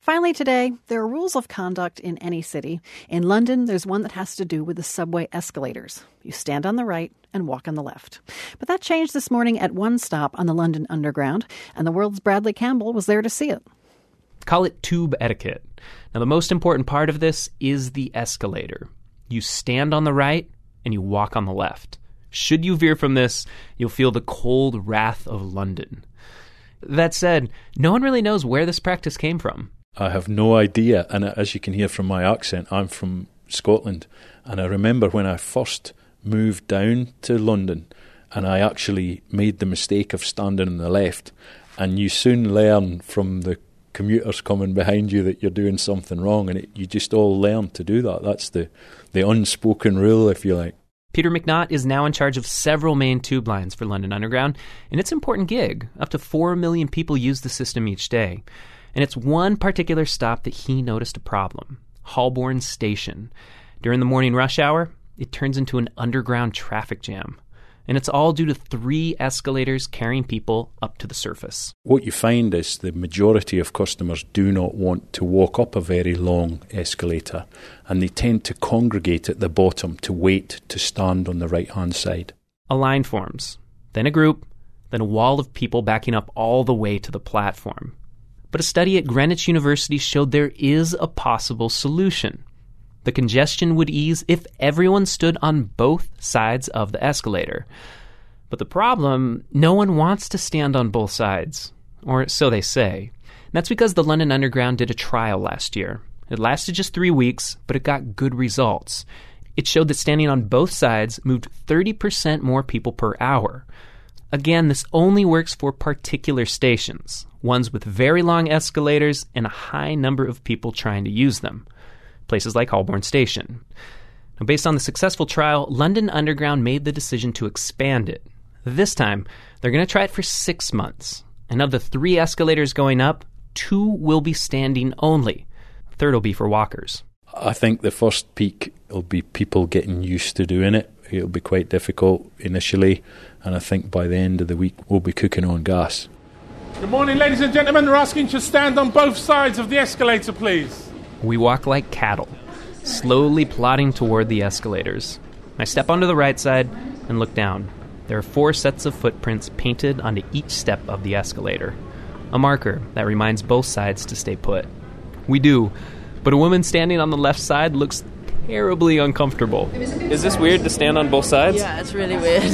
Finally today, there are rules of conduct in any city. In London, there's one that has to do with the subway escalators. You stand on the right and walk on the left. But that changed this morning at one stop on the London Underground, and the world's Bradley Campbell was there to see it. Call it tube etiquette. Now, the most important part of this is the escalator. You stand on the right and you walk on the left. Should you veer from this, you'll feel the cold wrath of London. That said, no one really knows where this practice came from. I have no idea, and as you can hear from my accent, I'm from Scotland, and I remember when I first moved down to London and I actually made the mistake of standing on the left, and you soon learn from the commuters coming behind you that you're doing something wrong, and you just all learn to do that. That's the unspoken rule, if you like. Peter McNaught is now in charge of several main tube lines for London Underground, and it's an important gig. Up to 4 million people use the system each day. And it's one particular stop that he noticed a problem: Holborn Station. During the morning rush hour, it turns into an underground traffic jam. And it's all due to 3 escalators carrying people up to the surface. What you find is the majority of customers do not want to walk up a very long escalator, and they tend to congregate at the bottom to wait to stand on the right-hand side. A line forms, then a group, then a wall of people backing up all the way to the platform. But a study at Greenwich University showed there is a possible solution. The congestion would ease if everyone stood on both sides of the escalator. But the problem, no one wants to stand on both sides, or so they say. And that's because the London Underground did a trial last year. It lasted just 3 weeks, but it got good results. It showed that standing on both sides moved 30% more people per hour. Again, this only works for particular stations, ones with very long escalators and a high number of people trying to use them. Places like Holborn Station. Now, based on the successful trial, London Underground made the decision to expand it. This time, they're going to try it for 6 months. And of the 3 escalators going up, 2 will be standing only. A third will be for walkers. I think the first peak will be people getting used to doing it. It'll be quite difficult initially, and I think by the end of the week we'll be cooking on gas. Good morning, ladies and gentlemen. We're asking you to stand on both sides of the escalator, please. We walk like cattle, slowly plodding toward the escalators. I step onto the right side and look down. There are 4 sets of footprints painted onto each step of the escalator. A marker that reminds both sides to stay put. We do, but a woman standing on the left side looks terribly uncomfortable. Is this weird to stand on both sides? Yeah, it's really weird.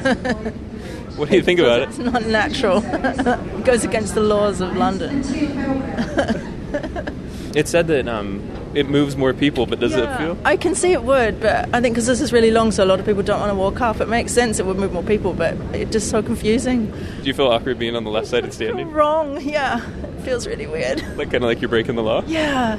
What do you think about it? It's not natural. It goes against the laws of London. It said that it moves more people, but does it feel? I can see it would, but I think because this is really long, so a lot of people don't want to walk up. It makes sense it would move more people, but it's just so confusing. Do you feel awkward being on the left side and standing? Wrong, yeah. It feels really weird. Like kind of like you're breaking the law? Yeah.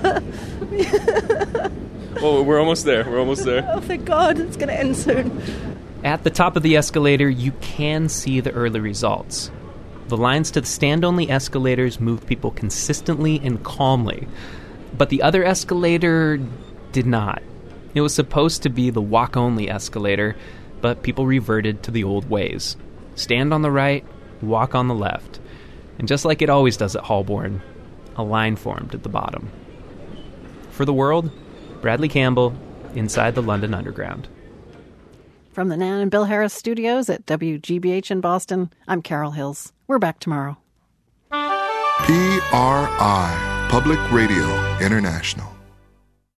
Well, we're almost there. Oh, thank God. It's going to end soon. At the top of the escalator, you can see the early results. The lines to the stand-only escalators moved people consistently and calmly. But the other escalator did not. It was supposed to be the walk-only escalator, but people reverted to the old ways. Stand on the right, walk on the left. And just like it always does at Holborn, a line formed at the bottom. For The World, Bradley Campbell, inside the London Underground. From the Nan and Bill Harris studios at WGBH in Boston, I'm Carol Hills. We're back tomorrow. PRI, Public Radio International.